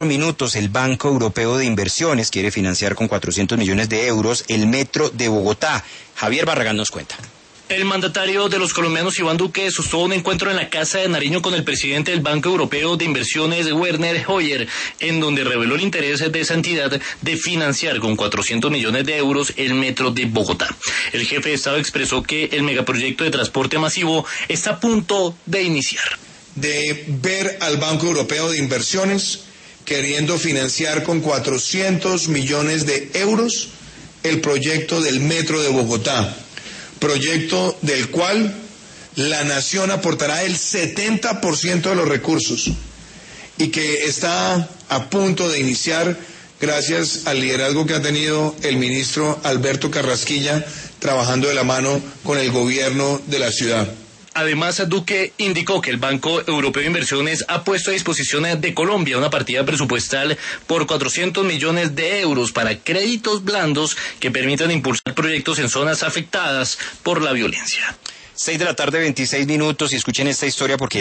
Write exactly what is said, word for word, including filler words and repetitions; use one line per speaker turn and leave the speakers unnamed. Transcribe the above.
Minutos, el Banco Europeo de Inversiones quiere financiar con cuatrocientos millones de euros el metro de Bogotá. Javier Barragán nos cuenta.
El mandatario de los colombianos, Iván Duque, sostuvo un encuentro en la Casa de Nariño con el presidente del Banco Europeo de Inversiones, Werner Hoyer, en donde reveló el interés de esa entidad de financiar con cuatrocientos millones de euros el metro de Bogotá. El jefe de Estado expresó que el megaproyecto de transporte masivo está a punto de iniciar.
De ver al Banco Europeo de Inversiones queriendo financiar con cuatrocientos millones de euros el proyecto del metro de Bogotá, proyecto del cual la nación aportará el setenta por ciento de los recursos y que está a punto de iniciar gracias al liderazgo que ha tenido el ministro Alberto Carrasquilla trabajando de la mano con el gobierno de la ciudad.
Además, Duque indicó que el Banco Europeo de Inversiones ha puesto a disposición de Colombia una partida presupuestal por cuatrocientos millones de euros para créditos blandos que permitan impulsar proyectos en zonas afectadas por la violencia.
Seis de la tarde, veintiséis minutos, y escuchen esta historia porque